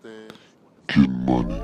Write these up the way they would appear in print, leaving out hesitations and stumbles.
Getting money.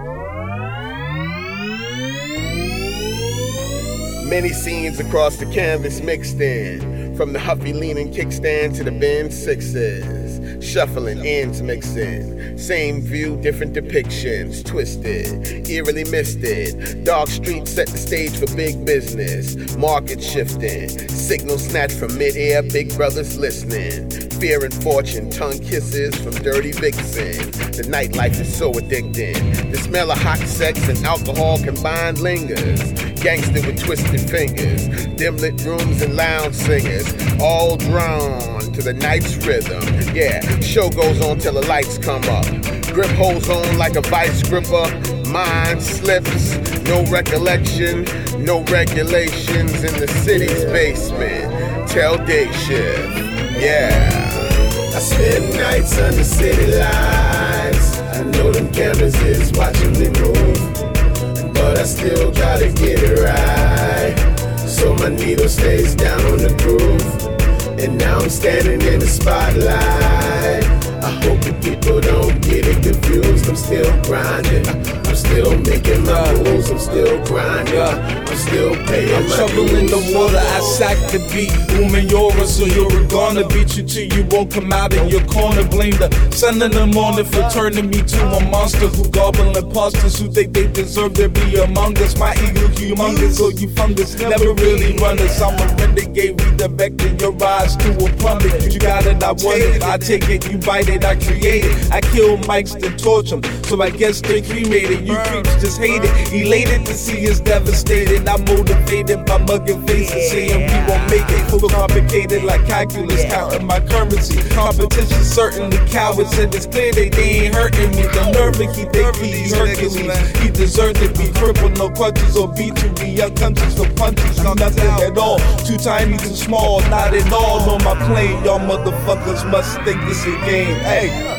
Many scenes across the canvas mixed in, from the huffy leaning kickstand to the bend sixes, shuffling ends mixing, same view, different depictions, twisted, eerily misted, dark streets set the stage for big business, market shifting, signal snatched from mid-air, big brothers listening, fear and fortune, tongue kisses from dirty vixen, the nightlife is so addicting, the smell of hot sex and alcohol combined lingers, gangster with twisted fingers, dim lit rooms and lounge singers, all drawn to the night's rhythm. Yeah, show goes on till the lights come up. Grip holds on like a vice gripper. Mind slips, no recollection, no regulations in the city's basement. Tell day shift, yeah. I spend nights under city lights. I know them cameras is watching me move, but I still gotta get it right, so my needle stays down on the groove. And now I'm standing in the spotlight. I hope the people don't get it confused. I'm still grinding, I'm still making my moves. I'm still grinding, I'm still paying I'm my trouble in the water, I sack the beat. Woman, you're so you're gonna beat you till you won't come out in your corner. Blame the sun in the morning for turning me to a monster who gobble imposters who think they deserve to be among us. My ego humongous, so you fungus never really run us. I'm a renegade, redirecting your eyes to a plummet. You got it, I want it, I take it, you bite it, I create it. I kill mics to torch them, so I guess they cremated. You creeps just hate it, elated to see us devastated. I'm motivated by mugging faces, saying we won't make it. Full complicated like calculus, counting my currency. Competition certainly cowards, and it's clear they ain't hurting me. The nerve to keep they keys Hercules. He deserves to be crippled, no crutches or B2B. Young countries for punches, no nothing at all. Too tiny, too small, not at all on my plane. Y'all motherfuckers must think this a game. Hey.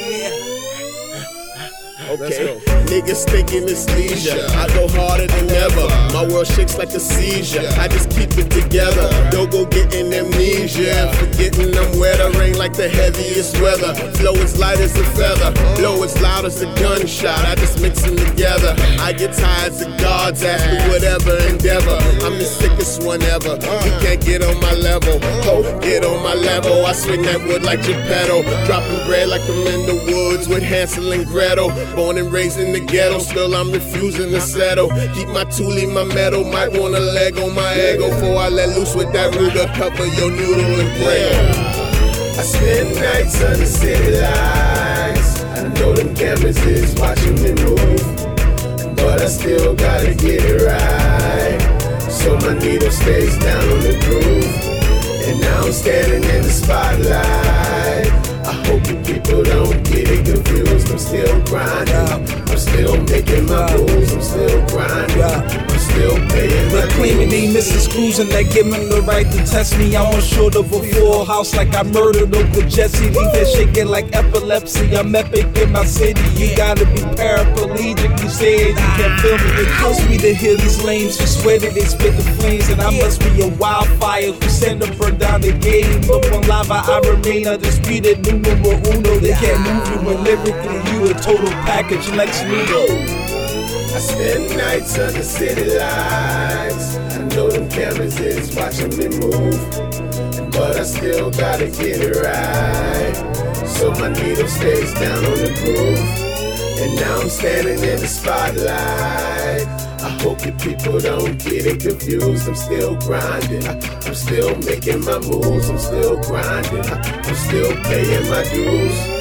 Okay, niggas thinking it's leisure. I go harder than ever. My world shakes like a seizure. I just keep it together. Don't go getting amnesia and forgetting I'm wetter. Rain like the heaviest weather. Flow as light as a feather. Blow as loud as a gunshot. I just mix them together. I get tired of God's ask me whatever endeavor. I'm the sickest one ever. You can't get on my level. Oh, get on my level. I swing that wood like Geppetto. Dropping bread like I'm in the woods with Hansel and Gretel. Born and raised in the ghetto, still I'm refusing to settle. Keep my tool in my metal, might want a leg on my ego before I let loose with that Ruger. Cover your noodle and pray. I spend nights under city lights. I know them cameras is watching me move, but I still gotta get it right, so my needle stays down on the groove. And now I'm standing in the spotlight. I hope you people don't get it confused. I'm still grinding, I'm still making my moves. I'm still grinding, I'm still paying my They're claiming they missing screws and they giving the right to test me. I'm on short of a full house like I murdered Uncle Jesse. Leave that shaking like epilepsy. I'm epic in my city. You gotta be paraplegic. You said you can't feel me. It kills me to hear these lames who swear that they spit the flames, and I must be a wildfire who send them burn down the game. Look on lava, I remain undisputed. Numero uno, they can't move you when lyrically you a total package. Lex Luthor. I spend nights under city lights. I know them cameras is watching me move, but I still gotta get it right, so my needle stays down on the groove. And now I'm standing in the spotlight. I hope you people don't get it confused. I'm still grinding, I'm still making my moves. I'm still grinding, I'm still paying my dues.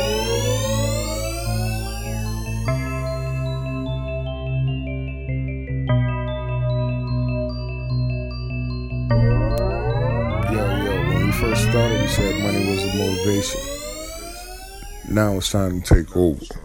When we first started, we said money was a motivation. Now it's time to take over.